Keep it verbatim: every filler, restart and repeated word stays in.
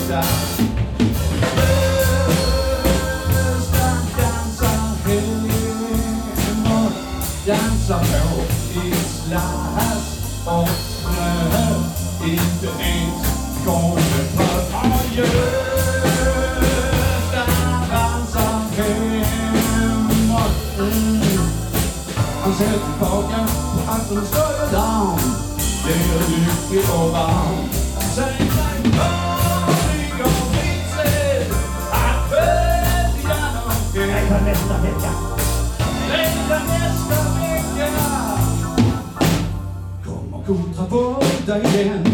Gösta dansar hemåt, dansar på islass och snö, inte ens kommer på Gösta dansar hemåt. Mm. Han ser tillbaka på att de står down. Det är lyckligt och varmt. Säg mig vad och vitsen att följa någonting. Redan nästa vecka. Redan nästa vecka kommer kontra på dig igen.